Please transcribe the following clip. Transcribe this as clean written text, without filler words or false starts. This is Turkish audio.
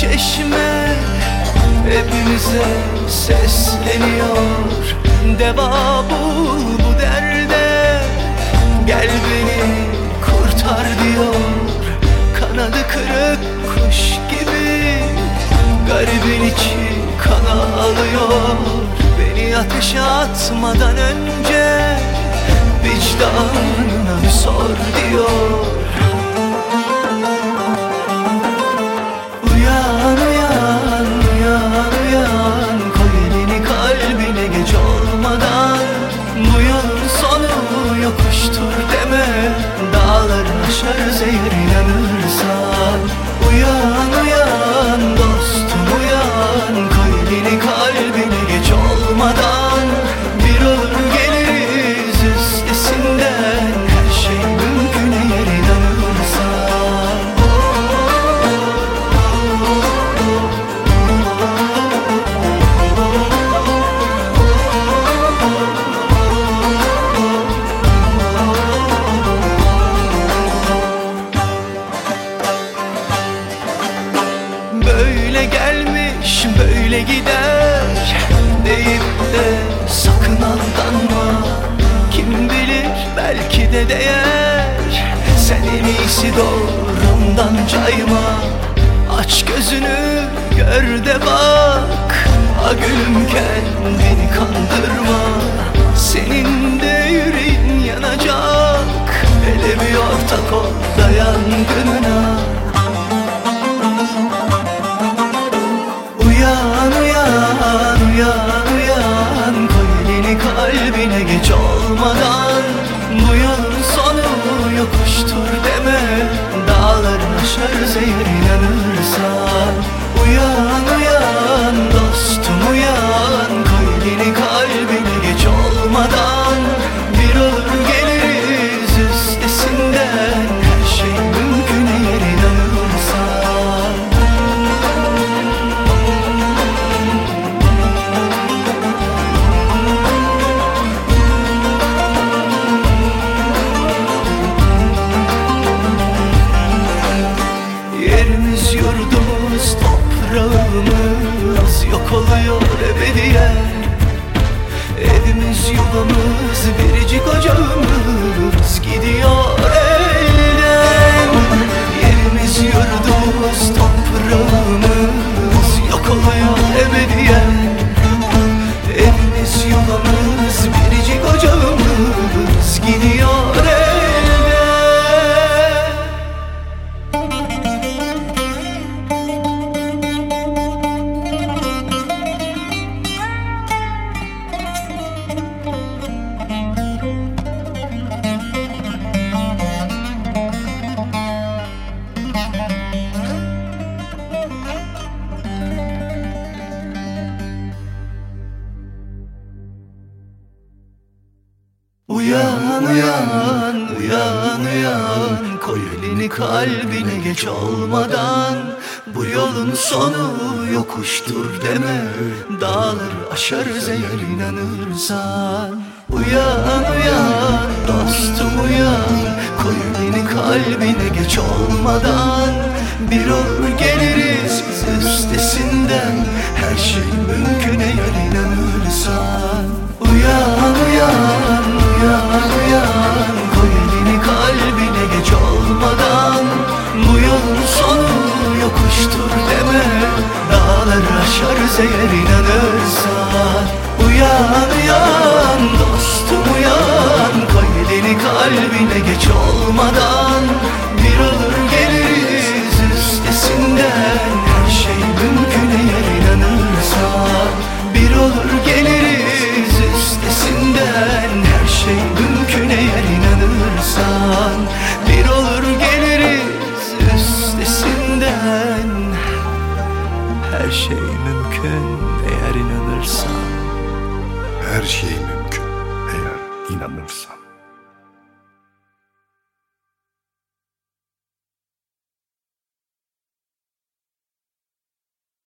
çeşme hepimize sesleniyor. Deva bul bu derde, gel beni kurtar diyor. Kanadı kırık kuş gibi garibin içi kana alıyor. Beni ateşe atmadan önce vicdanına bir sor diyor. Uyan uyan uyan uyan, koy elini kalbine geç olmadan. Bu yolun sonu yokuştur deme, dağları aşarız eğer inanırsan. Uyan uyan dostum uyan, koy elini kalbine geç olmadan. Bir olur geliriz üstesinden, her şey mümkün eğer inanırsan. Böyle gelmiş böyle gider deyip de sakın aldanma. Kim bilir belki de değer, sen en iyisi doğrumdan cayma. Aç gözünü gör de bak, a gülüm kendini kandırma. Senin de yüreğin yanacak, hele bir ortak ol da yangınına. Uyan uyan uyan uyan, koy elini kalbine geç olmadan. Bu yolun sonu yokuştur deme, dağları aşarız eğer inanırsan. Uyan uyan dostum uyan, koy elini kalbine geç olmadan. Bir olur geliriz üstesinden, her şey mümkün eğer inanırsan. Yerimiz yurdumuz toprağımız yok oluyor ebediyen. Evimiz yuvamız biricik ocağımız gidiyor elden. Yerimiz yurdumuz toprağımız yok oluyor ebediyen. Evimiz yuvamız biricik ocağımız gidiyor elden. Uyan uyan uyan uyan, koy elini kalbine geç olmadan. Bu yolun sonu yokuştur deme, dağları aşarız eğer inanırsan. Uyan uyan dostum uyan, koy elini kalbine geç olmadan. Bir olur geliriz üstesinden, her şey mümkün eğer inanırsan. Uyan uyan uyan uyan, koy elini kalbine geç olmadan. Bu yolun sonu yokuştur deme, dağları aşarız eğer inanırsan. Uyan uyan dostum uyan, koy elini kalbine geç olmadan. Bir olur geliriz üstesinden, her şey mümkün eğer inanırsan. Bir olur geliriz üstesinden, her şey mümkün eğer inanırsan. Bir olur geliriz üstesinden, her şey mümkün eğer inanırsan. Her şey mümkün eğer inanırsan.